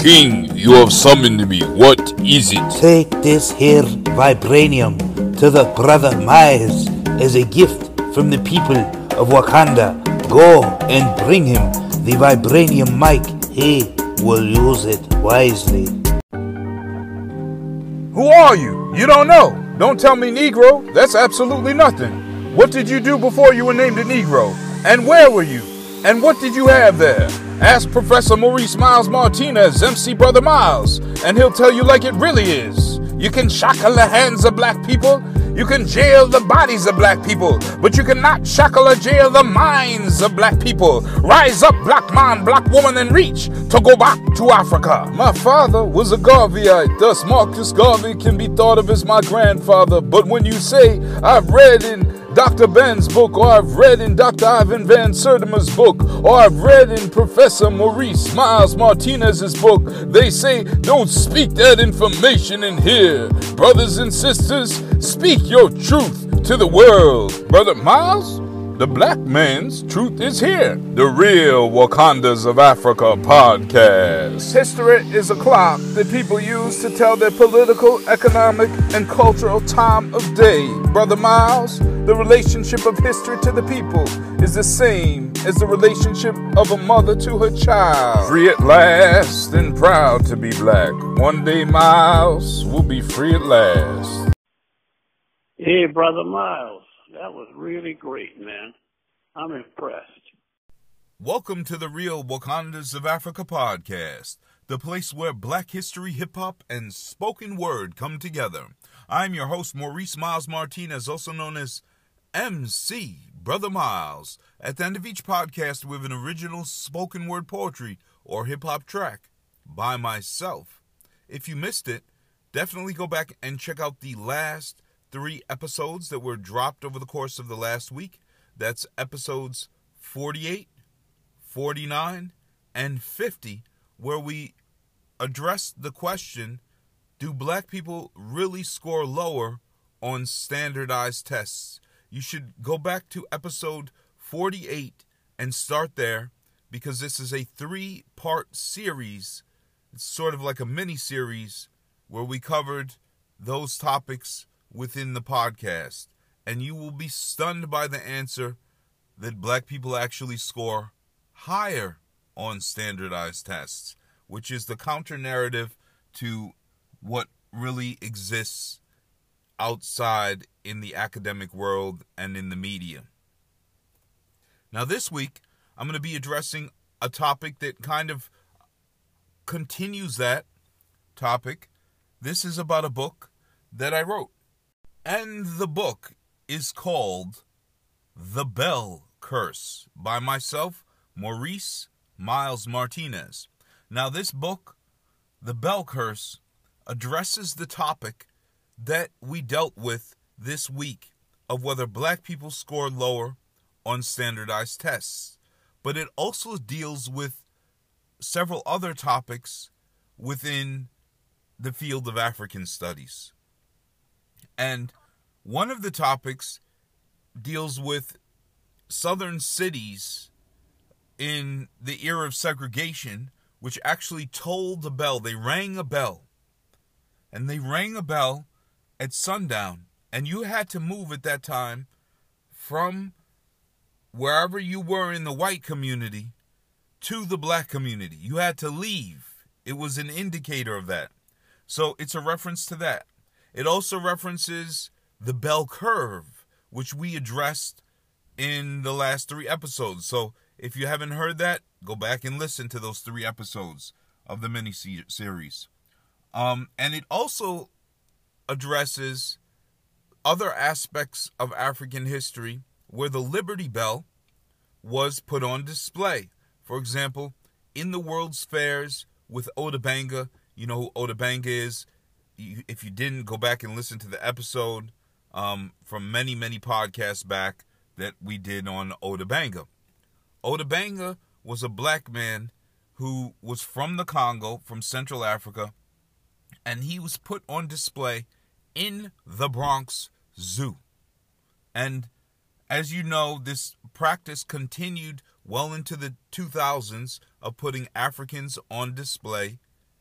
King, you have summoned me. What is it? Take this here vibranium to the Brother Miles as a gift from the people of Wakanda. Go and bring him the vibranium mic. He will use it wisely. Who are you? You don't know. Don't tell me Negro. That's absolutely nothing. What did you do before you were named a Negro? And where were you? And what did you have there? Ask Professor Maurice Miles Martinez, MC Brother Miles, and he'll tell you like it really is. You can shackle the hands of black people. You can jail the bodies of black people, but you cannot shackle or jail the minds of black people. Rise up, black man, black woman, and reach to go back to Africa. My father was a Garveyite, thus Marcus Garvey can be thought of as my grandfather. But when you say, I've read in Dr. Ben's book, or I've read in Dr. Ivan Van Sertima's book, or I've read in Professor Maurice Miles Martinez's book, they say, don't speak that information in here. Brothers and sisters, speak your truth to the world. Brother Miles, the black man's truth is here. The Real Wakandas of Africa podcast. History is a clock that people use to tell their political, economic, and cultural time of day. Brother Miles, the relationship of history to the people is the same as the relationship of a mother to her child. Free at last and proud to be black. One day Miles will be free at last. Hey, Brother Miles, that was really great, man. I'm impressed. Welcome to the Real Wakandas of Africa podcast, the place where black history, hip-hop, and spoken word come together. I'm your host, Maurice Miles Martinez, also known as MC Brother Miles. At the end of each podcast, we have an original spoken word poetry or hip-hop track by myself. If you missed it, definitely go back and check out the last 3 episodes that were dropped over the course of the last week. That's episodes 48, 49, and 50, where we addressed the question, do black people really score lower on standardized tests? You should go back to episode 48 and start there, because this is a 3-part series. It's sort of like a mini-series where we covered those topics within the podcast, and you will be stunned by the answer that black people actually score higher on standardized tests, which is the counter narrative to what really exists outside in the academic world and in the media. Now this week, I'm going to be addressing a topic that kind of continues that topic. This is about a book that I wrote. And the book is called The Bell Curse by myself, Maurice Miles Martinez. Now this book, The Bell Curse, addresses the topic that we dealt with this week of whether black people score lower on standardized tests. But it also deals with several other topics within the field of African studies. And one of the topics deals with southern cities in the era of segregation, which actually tolled the bell. They rang a bell. And they rang a bell at sundown. And you had to move at that time from wherever you were in the white community to the black community. You had to leave. It was an indicator of that. So it's a reference to that. It also references the bell curve, which we addressed in the last 3 episodes. So if you haven't heard that, go back and listen to those 3 episodes of the mini-series. And it also addresses other aspects of African history where the Liberty Bell was put on display. For example, in the World's Fairs with Oda Banga. You know who Oda Banga is. If you didn't, go back and listen to the episode from many, many podcasts back that we did on Oda Banga. Oda Banga was a black man who was from the Congo, from Central Africa, and he was put on display in the Bronx Zoo. And as you know, this practice continued well into the 2000s of putting Africans on display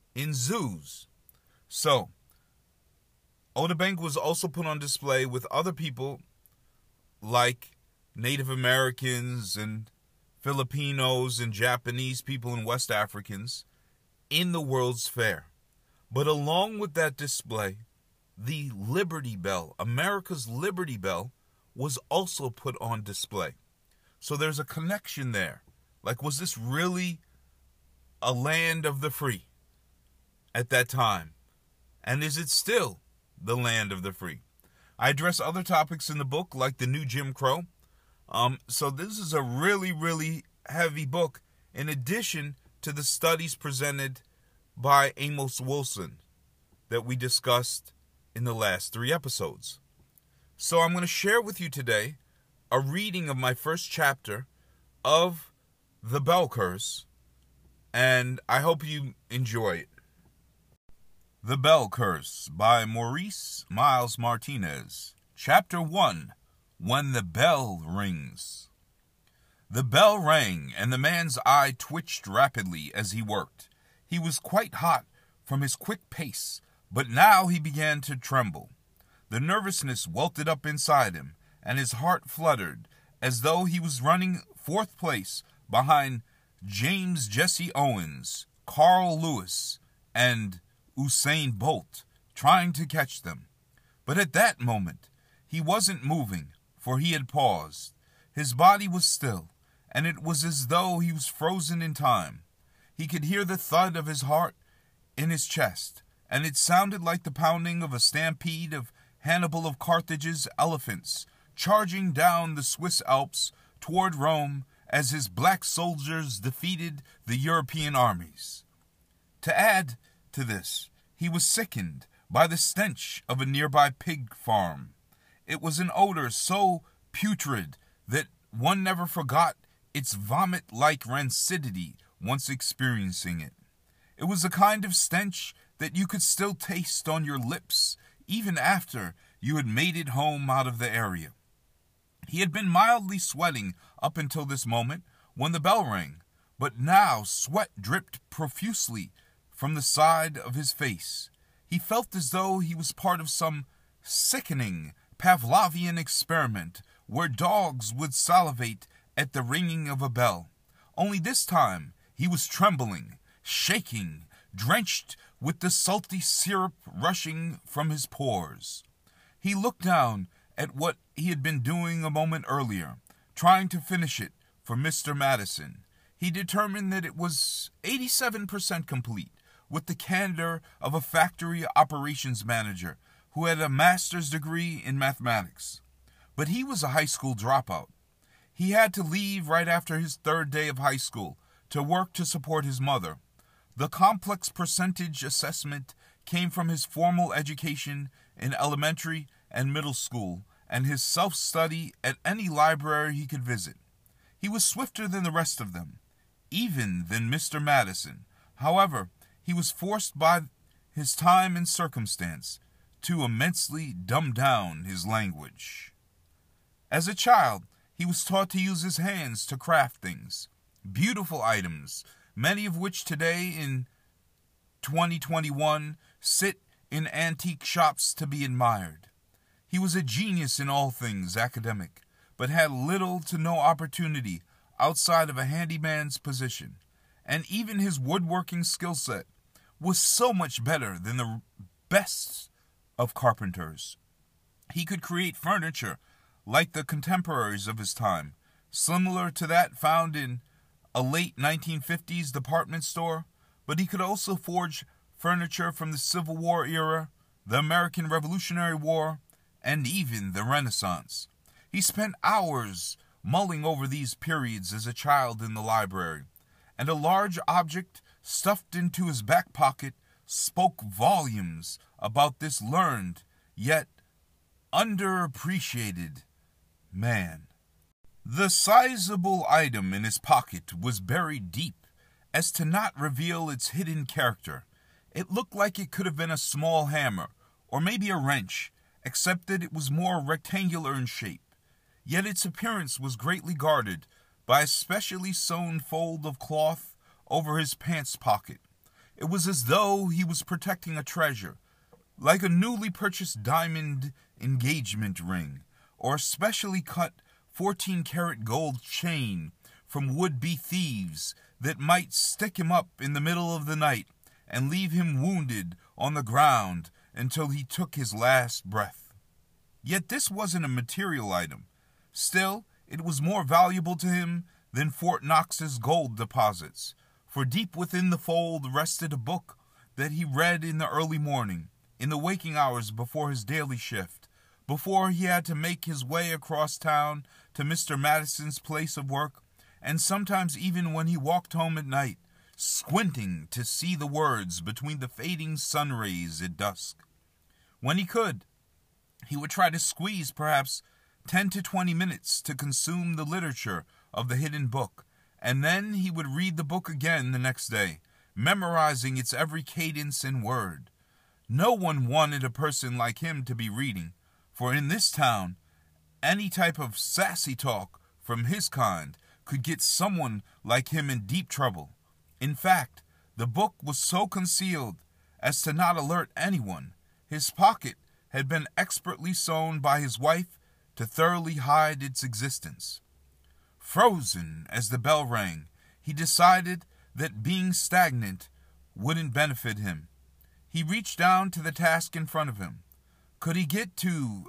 in zoos. So, Oudenbank was also put on display with other people like Native Americans and Filipinos and Japanese people and West Africans in the World's Fair. But along with that display, the Liberty Bell, America's Liberty Bell, was also put on display. So there's a connection there. Like, was this really a land of the free at that time? And is it still the land of the free? I address other topics in the book, like the new Jim Crow. So this is a really, really heavy book, in addition to the studies presented by Amos Wilson that we discussed in the last 3 episodes. So I'm going to share with you today a reading of my first chapter of The Bell Curse, and I hope you enjoy it. The Bell Curse by Maurice Miles Martinez. Chapter 1, When the Bell Rings. The bell rang, and the man's eye twitched rapidly as he worked. He was quite hot from his quick pace, but now he began to tremble. The nervousness welted up inside him, and his heart fluttered, as though he was running 4th place behind James Jesse Owens, Carl Lewis, and Usain Bolt, trying to catch them. But at that moment, he wasn't moving, for he had paused. His body was still, and it was as though he was frozen in time. He could hear the thud of his heart in his chest, and it sounded like the pounding of a stampede of Hannibal of Carthage's elephants charging down the Swiss Alps toward Rome as his black soldiers defeated the European armies. To add to this, he was sickened by the stench of a nearby pig farm. It was an odor so putrid that one never forgot its vomit-like rancidity once experiencing it. It was a kind of stench that you could still taste on your lips even after you had made it home out of the area. He had been mildly sweating up until this moment when the bell rang, but now sweat dripped profusely from the side of his face. He felt as though he was part of some sickening Pavlovian experiment where dogs would salivate at the ringing of a bell. Only this time he was trembling, shaking, drenched with the salty syrup rushing from his pores. He looked down at what he had been doing a moment earlier, trying to finish it for Mr. Madison. He determined that it was 87% complete, with the candor of a factory operations manager who had a master's degree in mathematics. But he was a high school dropout. He had to leave right after his 3rd day of high school to work to support his mother. The complex percentage assessment came from his formal education in elementary and middle school and his self-study at any library he could visit. He was swifter than the rest of them, even than Mr. Madison. However, he was forced by his time and circumstance to immensely dumb down his language. As a child, he was taught to use his hands to craft things, beautiful items, many of which today in 2021 sit in antique shops to be admired. He was a genius in all things academic, but had little to no opportunity outside of a handyman's position, and even his woodworking skill set was so much better than the best of carpenters. He could create furniture like the contemporaries of his time, similar to that found in a late 1950s department store, but he could also forge furniture from the Civil War era, the American Revolutionary War, and even the Renaissance. He spent hours mulling over these periods as a child in the library, and a large object stuffed into his back pocket spoke volumes about this learned, yet underappreciated man. The sizable item in his pocket was buried deep, as to not reveal its hidden character. It looked like it could have been a small hammer, or maybe a wrench, except that it was more rectangular in shape. Yet its appearance was greatly guarded by a specially sewn fold of cloth over his pants pocket. It was as though he was protecting a treasure, like a newly purchased diamond engagement ring, or a specially cut 14-karat gold chain from would-be thieves that might stick him up in the middle of the night and leave him wounded on the ground until he took his last breath. Yet this wasn't a material item. Still, it was more valuable to him than Fort Knox's gold deposits, for deep within the fold rested a book that he read in the early morning, in the waking hours before his daily shift, before he had to make his way across town to Mr. Madison's place of work, and sometimes even when he walked home at night, squinting to see the words between the fading sun rays at dusk. When he could, he would try to squeeze perhaps 10 to 20 minutes to consume the literature of the hidden book, and then he would read the book again the next day, memorizing its every cadence and word. No one wanted a person like him to be reading, for in this town, any type of sassy talk from his kind could get someone like him in deep trouble. In fact, the book was so concealed as to not alert anyone. His pocket had been expertly sewn by his wife to thoroughly hide its existence. Frozen as the bell rang, he decided that being stagnant wouldn't benefit him. He reached down to the task in front of him. Could he get to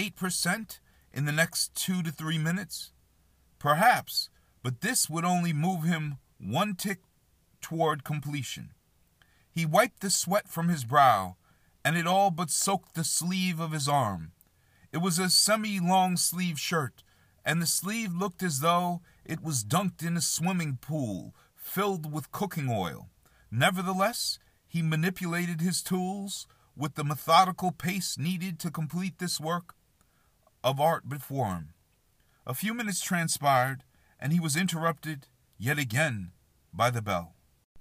88% in the next 2 to 3 minutes? Perhaps, but this would only move him one tick toward completion. He wiped the sweat from his brow, and it all but soaked the sleeve of his arm. It was a semi-long sleeve shirt, and the sleeve looked as though it was dunked in a swimming pool filled with cooking oil. Nevertheless, he manipulated his tools with the methodical pace needed to complete this work of art before him. A few minutes transpired, and he was interrupted yet again by the bell.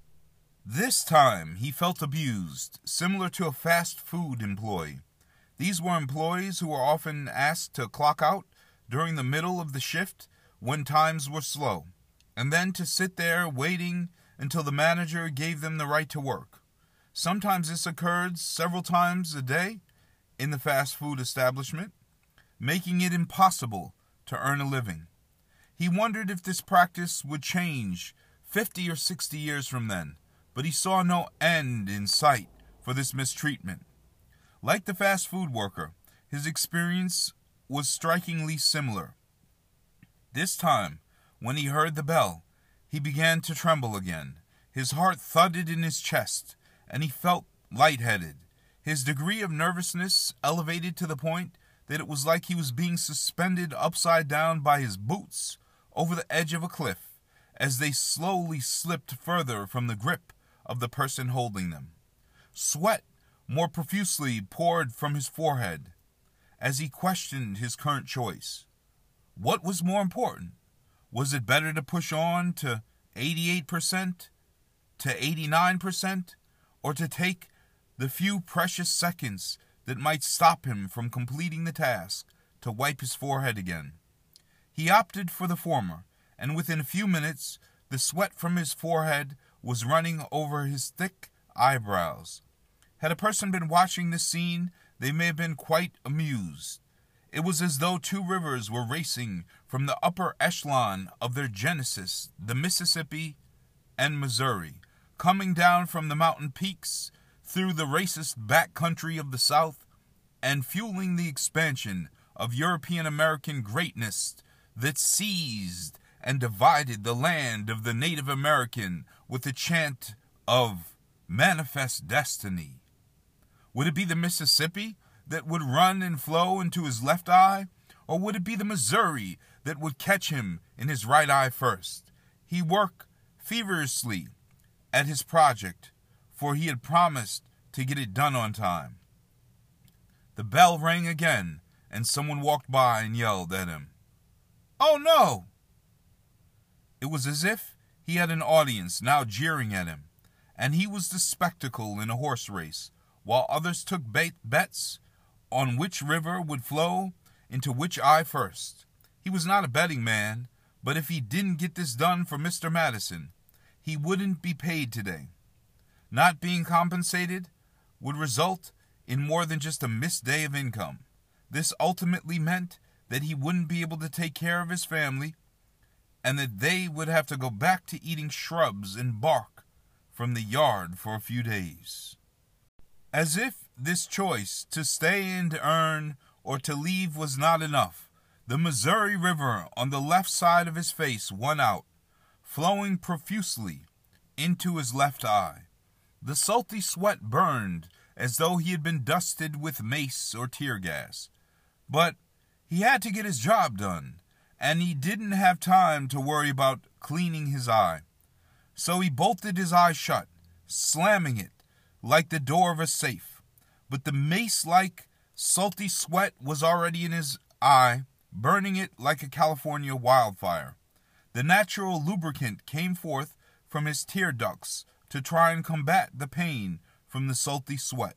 This time he felt abused, similar to a fast food employee. These were employees who were often asked to clock out during the middle of the shift when times were slow, and then to sit there waiting until the manager gave them the right to work. Sometimes this occurred several times a day in the fast food establishment, making it impossible to earn a living. He wondered if this practice would change 50 or 60 years from then, but he saw no end in sight for this mistreatment. Like the fast food worker, his experience was strikingly similar. This time, when he heard the bell, he began to tremble again. His heart thudded in his chest, and he felt lightheaded. His degree of nervousness elevated to the point that it was like he was being suspended upside down by his boots over the edge of a cliff, as they slowly slipped further from the grip of the person holding them. Sweat more profusely poured from his forehead as he questioned his current choice. What was more important? Was it better to push on to 88%, to 89%, or to take the few precious seconds that might stop him from completing the task to wipe his forehead again? He opted for the former, and within a few minutes, the sweat from his forehead was running over his thick eyebrows. Had a person been watching this scene, they may have been quite amused. It was as though two rivers were racing from the upper echelon of their genesis, the Mississippi and Missouri, coming down from the mountain peaks through the racist backcountry of the South and fueling the expansion of European-American greatness that seized and divided the land of the Native American with the chant of manifest destiny. Would it be the Mississippi that would run and flow into his left eye, or would it be the Missouri that would catch him in his right eye first? He worked feverishly at his project, for he had promised to get it done on time. The bell rang again, and someone walked by and yelled at him, "Oh no!" It was as if he had an audience now jeering at him, and he was the spectacle in a horse race, while others took bets on which river would flow into which eye first. He was not a betting man, but if he didn't get this done for Mr. Madison, he wouldn't be paid today. not being compensated would result in more than just a missed day of income. This ultimately meant that he wouldn't be able to take care of his family and that they would have to go back to eating shrubs and bark from the yard for a few days. As if this choice to stay and earn or to leave was not enough, the Missouri River on the left side of his face won out, flowing profusely into his left eye. The salty sweat burned as though he had been dusted with mace or tear gas. But he had to get his job done, and he didn't have time to worry about cleaning his eye. So he bolted his eye shut, slamming it like the door of a safe. But the mace-like salty sweat was already in his eye, burning it like a California wildfire. The natural lubricant came forth from his tear ducts to try and combat the pain from the salty sweat.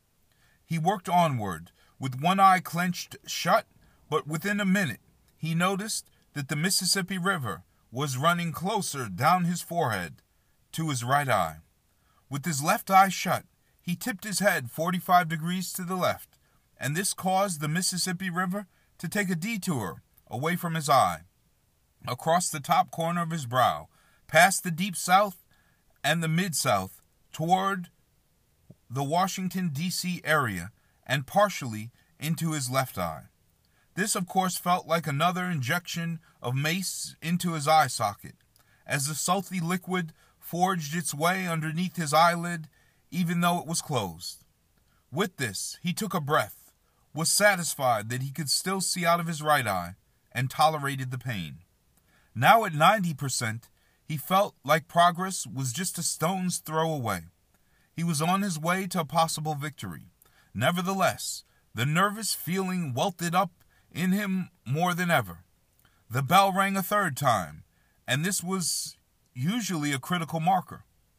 He worked onward, with one eye clenched shut, but within a minute he noticed that the Mississippi River was running closer down his forehead to his right eye. With his left eye shut, he tipped his head 45 degrees to the left, and this caused the Mississippi River to take a detour away from his eye, across the top corner of his brow, past the Deep South and the Mid-South, toward the Washington, D.C. area, and partially into his left eye. This, of course, felt like another injection of mace into his eye socket, as the salty liquid forged its way underneath his eyelid, even though it was closed. With this, he took a breath, was satisfied that he could still see out of his right eye, and tolerated the pain. Now at 90%, he felt like progress was just a stone's throw away. He was on his way to a possible victory. Nevertheless, the nervous feeling welted up in him more than ever. The bell rang a third time, and this was usually a critical marker.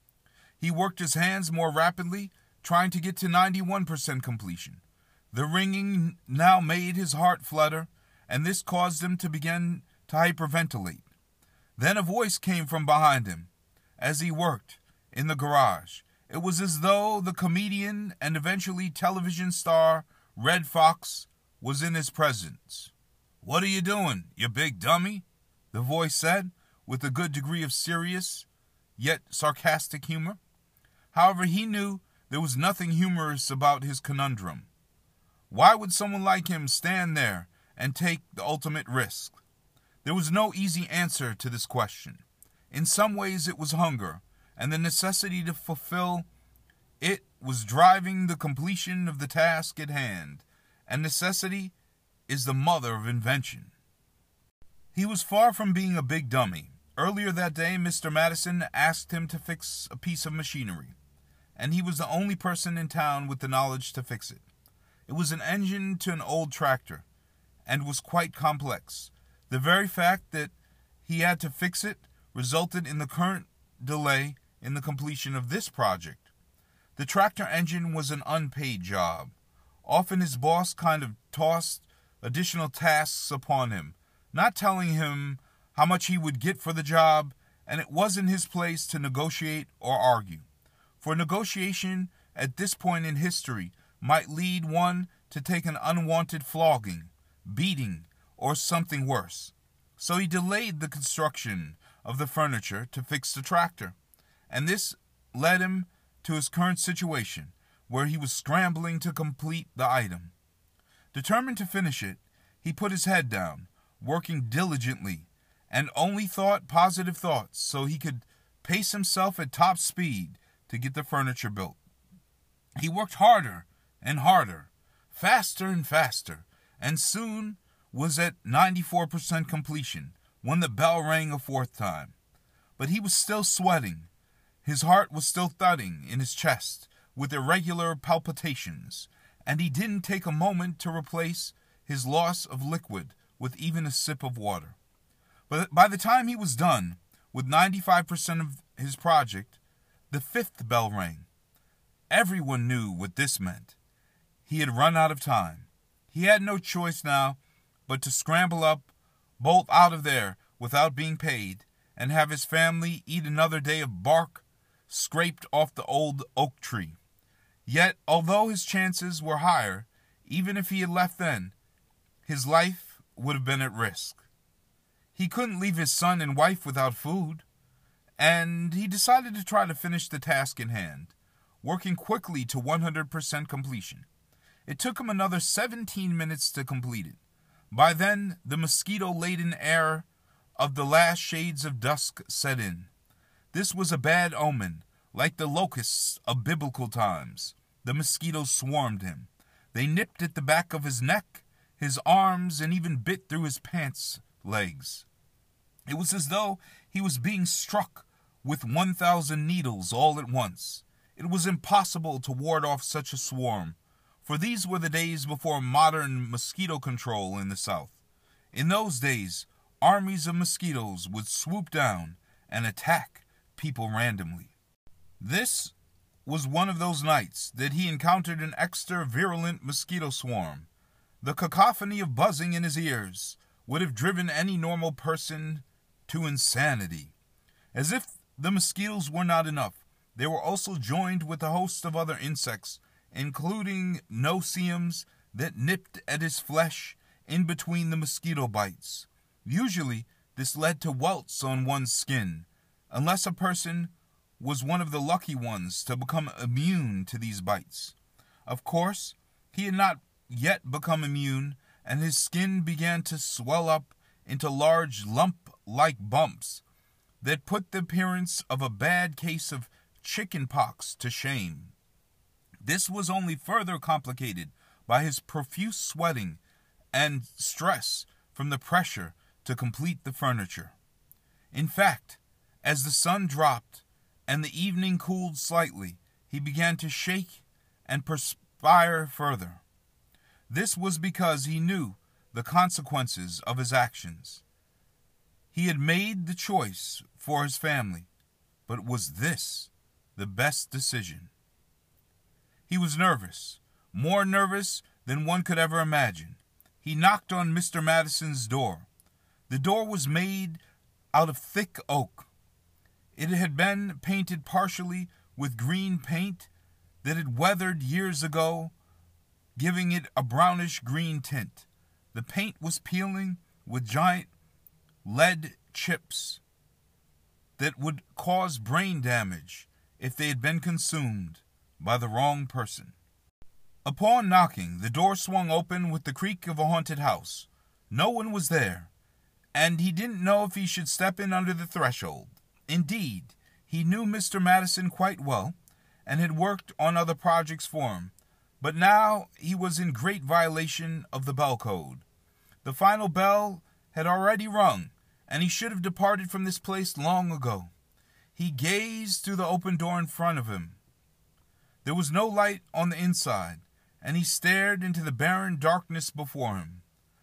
He worked his hands more rapidly, trying to get to 91% completion. The ringing now made his heart flutter, and this caused him to begin to hyperventilate. Then a voice came from behind him. As he worked in the garage, it was as though the comedian and eventually television star Red Fox was in his presence. "What are you doing, you big dummy?" the voice said, with a good degree of serious, yet sarcastic humor. However, he knew there was nothing humorous about his conundrum. Why would someone like him stand there and take the ultimate risk? There was no easy answer to this question. In some ways it was hunger, and the necessity to fulfill it was driving the completion of the task at hand, and necessity is the mother of invention. He was far from being a big dummy. Earlier that day, Mr. Madison asked him to fix a piece of machinery, and he was the only person in town with the knowledge to fix it. It was an engine to an old tractor, and was quite complex. The very fact that he had to fix it resulted in the current delay in the completion of this project. The tractor engine was an unpaid job. Often his boss kind of tossed additional tasks upon him, not telling him how much he would get for the job, and it wasn't his place to negotiate or argue. For negotiation at this point in history might lead one to take an unwanted flogging, beating, or something worse. So he delayed the construction of the furniture to fix the tractor, and this led him to his current situation, where he was scrambling to complete the item. Determined to finish it, he put his head down, working diligently, and only thought positive thoughts so he could pace himself at top speed to get the furniture built. He worked harder and harder, faster and faster, and soon was at 94% completion when the bell rang a fourth time. But he was still sweating. His heart was still thudding in his chest with irregular palpitations, and he didn't take a moment to replace his loss of liquid with even a sip of water. But by the time he was done with 95% of his project, the fifth bell rang. Everyone knew what this meant. He had run out of time. He had no choice now but to scramble up, bolt out of there without being paid, and have his family eat another day of bark, scraped off the old oak tree. Yet, although his chances were higher, even if he had left then, his life would have been at risk. He couldn't leave his son and wife without food, and he decided to try to finish the task in hand, working quickly to 100% completion. It took him another 17 minutes to complete it. By then, the mosquito-laden air of the last shades of dusk set in. This was a bad omen, like the locusts of biblical times. The mosquitoes swarmed him. They nipped at the back of his neck, his arms, and even bit through his pants legs. It was as though he was being struck with 1,000 needles all at once. It was impossible to ward off such a swarm, for these were the days before modern mosquito control in the South. In those days, armies of mosquitoes would swoop down and attack people randomly. This was one of those nights that he encountered an extra virulent mosquito swarm. The cacophony of buzzing in his ears would have driven any normal person to insanity. As if the mosquitoes were not enough, they were also joined with a host of other insects, including no-see-ums that nipped at his flesh in between the mosquito bites. Usually, this led to welts on one's skin, unless a person was one of the lucky ones to become immune to these bites. Of course, he had not yet become immune, and his skin began to swell up into large lump-like bumps that put the appearance of a bad case of chicken pox to shame. This was only further complicated by his profuse sweating and stress from the pressure to complete the furniture. In fact, as the sun dropped and the evening cooled slightly, he began to shake and perspire further. This was because he knew the consequences of his actions. He had made the choice for his family, but was this the best decision? He was nervous, more nervous than one could ever imagine. He knocked on Mr. Madison's door. The door was made out of thick oak. It had been painted partially with green paint that had weathered years ago, giving it a brownish-green tint. The paint was peeling with giant lead chips that would cause brain damage if they had been consumed by the wrong person. Upon knocking, the door swung open with the creak of a haunted house. No one was there, and he didn't know if he should step in under the threshold. Indeed, he knew Mr. Madison quite well, and had worked on other projects for him, but now he was in great violation of the bell code. The final bell had already rung, and he should have departed from this place long ago. He gazed through the open door in front of him. There was no light on the inside, and he stared into the barren darkness before him.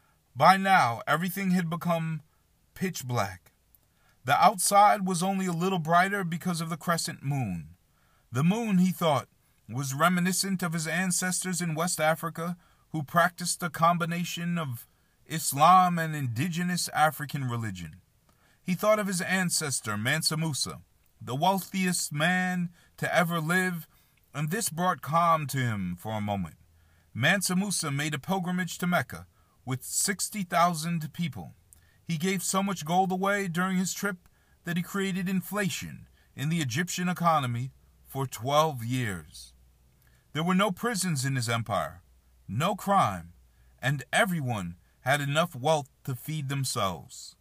By now, everything had become pitch black. The outside was only a little brighter because of the crescent moon. The moon, he thought, was reminiscent of his ancestors in West Africa who practiced a combination of Islam and indigenous African religion. He thought of his ancestor, Mansa Musa, the wealthiest man to ever live, and this brought calm to him for a moment. Mansa Musa made a pilgrimage to Mecca with 60,000 people. He gave so much gold away during his trip that he created inflation in the Egyptian economy for 12 years. There were no prisons in his empire, no crime, and everyone had enough wealth to feed themselves.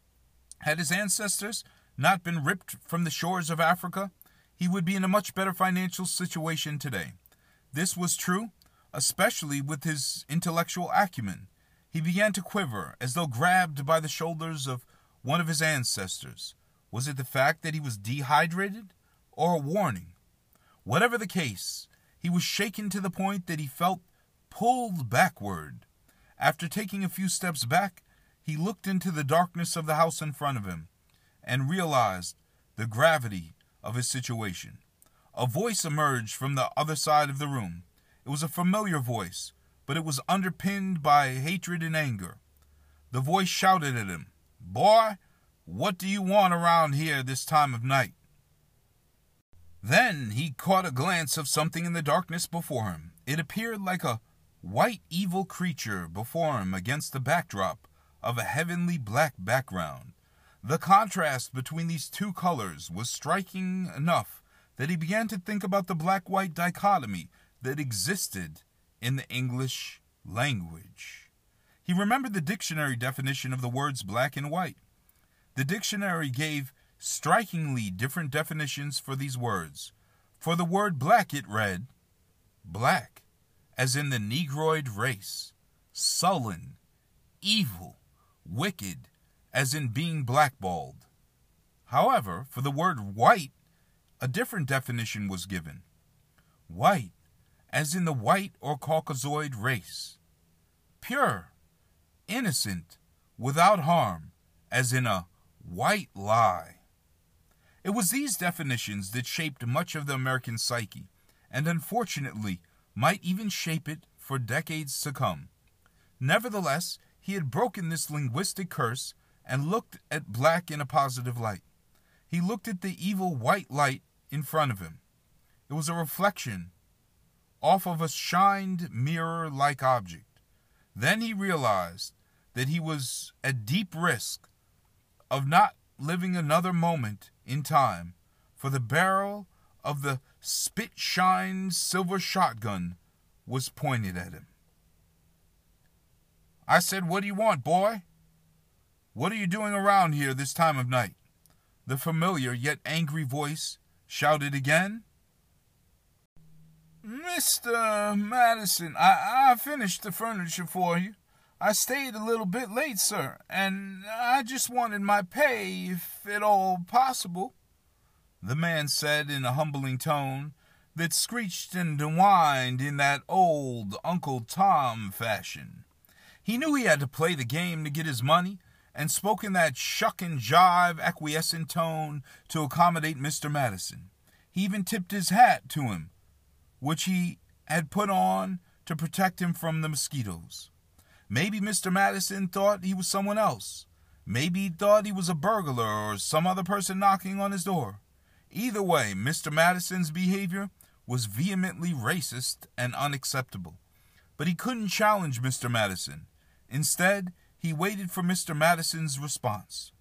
Had his ancestors not been ripped from the shores of Africa, he would be in a much better financial situation today. This was true, especially with his intellectual acumen. He began to quiver, as though grabbed by the shoulders of one of his ancestors. Was it the fact that he was dehydrated, or a warning? Whatever the case, he was shaken to the point that he felt pulled backward. After taking a few steps back, he looked into the darkness of the house in front of him, and realized the gravity of his situation. A voice emerged from the other side of the room. It was a familiar voice, but it was underpinned by hatred and anger. The voice shouted at him, "Boy, what do you want around here this time of night?" Then he caught a glance of something in the darkness before him. It appeared like a white evil creature before him against the backdrop of a heavenly black background. The contrast between these two colors was striking enough that he began to think about the black-white dichotomy that existed in the English language. He remembered the dictionary definition of the words black and white. The dictionary gave strikingly different definitions for these words. For the word black, it read, black, as in the Negroid race, sullen, evil, wicked, as in being blackballed. However, for the word white, a different definition was given. White, as in the white or Caucasoid race. Pure, innocent, without harm, as in a white lie. It was these definitions that shaped much of the American psyche, and unfortunately might even shape it for decades to come. Nevertheless, he had broken this linguistic curse and looked at black in a positive light. He looked at the evil white light in front of him. It was a reflection off of a shined mirror-like object. Then he realized that he was at deep risk of not living another moment in time, for the barrel of the spit-shined silver shotgun was pointed at him. I said, "What do you want, boy? What are you doing around here this time of night?" The familiar yet angry voice shouted again. "Mr. Madison, I finished the furniture for you. I stayed a little bit late, sir, and I just wanted my pay, if at all possible," the man said in a humbling tone that screeched and whined in that old Uncle Tom fashion. He knew he had to play the game to get his money, and spoke in that shuck and jive acquiescent tone to accommodate Mr. Madison. He even tipped his hat to him, which he had put on to protect him from the mosquitoes. Maybe Mr. Madison thought he was someone else. Maybe he thought he was a burglar or some other person knocking on his door. Either way, Mr. Madison's behavior was vehemently racist and unacceptable. But he couldn't challenge Mr. Madison. Instead, he waited for Mr. Madison's response.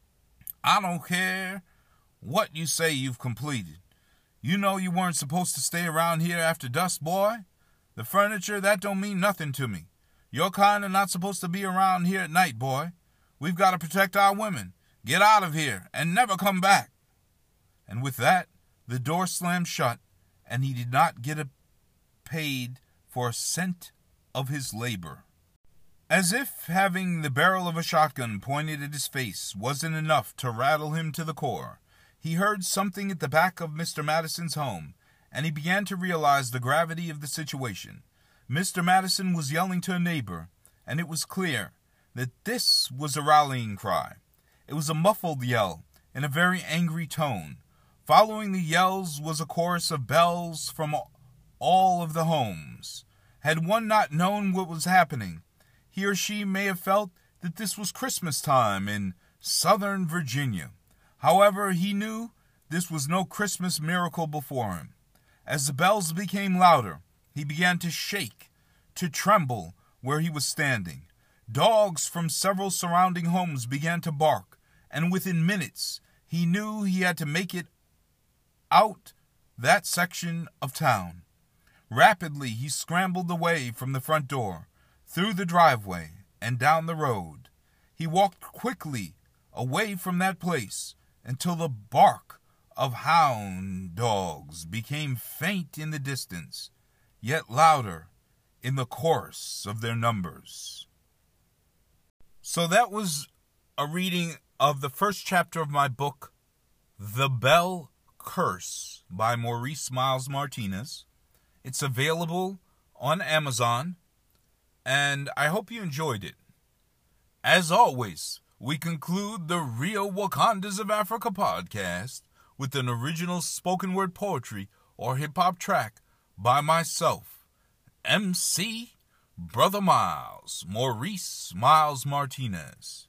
"I don't care what you say you've completed. You know you weren't supposed to stay around here after dusk, boy. The furniture, that don't mean nothing to me. Your kind are not supposed to be around here at night, boy. We've got to protect our women. Get out of here and never come back." And with that, the door slammed shut, and he did not get paid for a cent of his labor. As if having the barrel of a shotgun pointed at his face wasn't enough to rattle him to the core, he heard something at the back of Mr. Madison's home, and he began to realize the gravity of the situation. Mr. Madison was yelling to a neighbor, and it was clear that this was a rallying cry. It was a muffled yell in a very angry tone. Following the yells was a chorus of bells from all of the homes. Had one not known what was happening, he or she may have felt that this was Christmas time in Southern Virginia. However, he knew this was no Christmas miracle before him. As the bells became louder, he began to shake, to tremble where he was standing. Dogs from several surrounding homes began to bark, and within minutes, he knew he had to make it out that section of town. Rapidly, he scrambled away from the front door, through the driveway, and down the road. He walked quickly away from that place until the bark of hound dogs became faint in the distance, yet louder in the chorus of their numbers. So that was a reading of the first chapter of my book, The Bell Curse, by Maurice Miles Martinez. It's available on Amazon, and I hope you enjoyed it. As always, we conclude the Real Wakandas of Africa podcast with an original spoken word poetry or hip-hop track by myself, MC Brother Miles, Maurice Miles Martinez.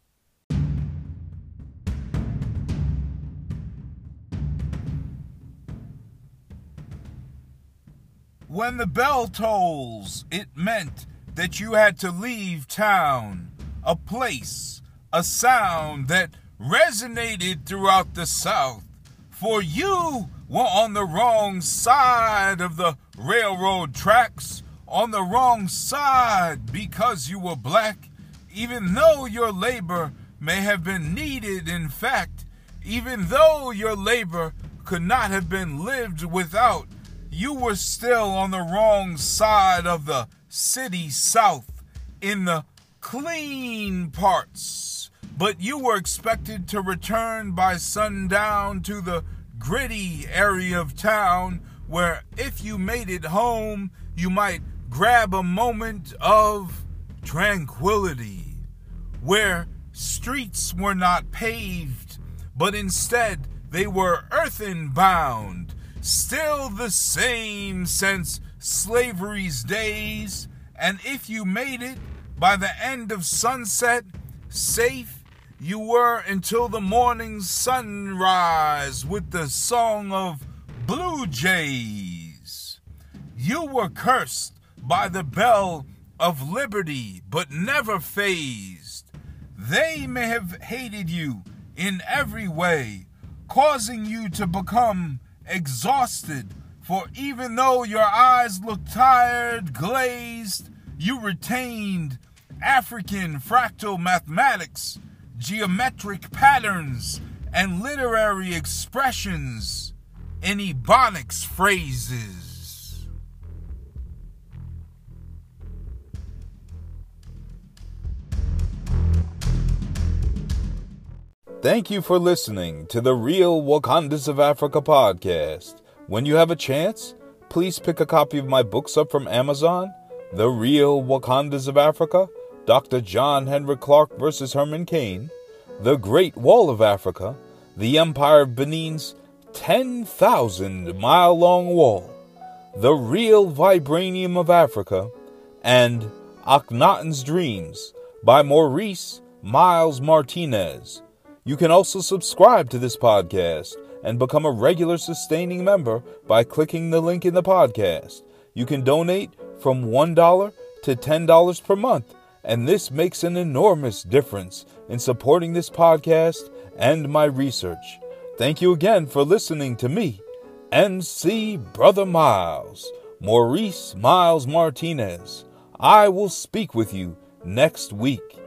When the bell tolls, it meant that you had to leave town, a place, a sound that resonated throughout the South. For you were on the wrong side of the railroad tracks, on the wrong side because you were black, even though your labor may have been needed. In fact, even though your labor could not have been lived without, you were still on the wrong side of the city South in the clean parts. But you were expected to return by sundown to the gritty area of town where if you made it home, you might grab a moment of tranquility, where streets were not paved, but instead they were earthen bound, still the same since slavery's days. And if you made it by the end of sunset, safe you were until the morning sunrise with the song of blue jays. You were cursed by the bell of liberty, but never fazed. They may have hated you in every way, causing you to become exhausted, for even though your eyes looked tired, glazed, you retained African fractal mathematics, geometric patterns, and literary expressions in Ebonics phrases. Thank you for listening to the Real Wakandas of Africa podcast. When you have a chance, please pick a copy of my books up from Amazon, The Real Wakandas of Africa, Dr. John Henrik Clarke vs. Herman Cain, The Great Wall of Africa, The Empire of Benin's 10,000-mile-long wall, The Real Vibranium of Africa, and Akhenaten's Dreams by Maurice Miles Martinez. You can also subscribe to this podcast and become a regular sustaining member by clicking the link in the podcast. You can donate from $1 to $10 per month, and this makes an enormous difference in supporting this podcast and my research. Thank you again for listening to me, MC Brother Miles, Maurice Miles Martinez. I will speak with you next week.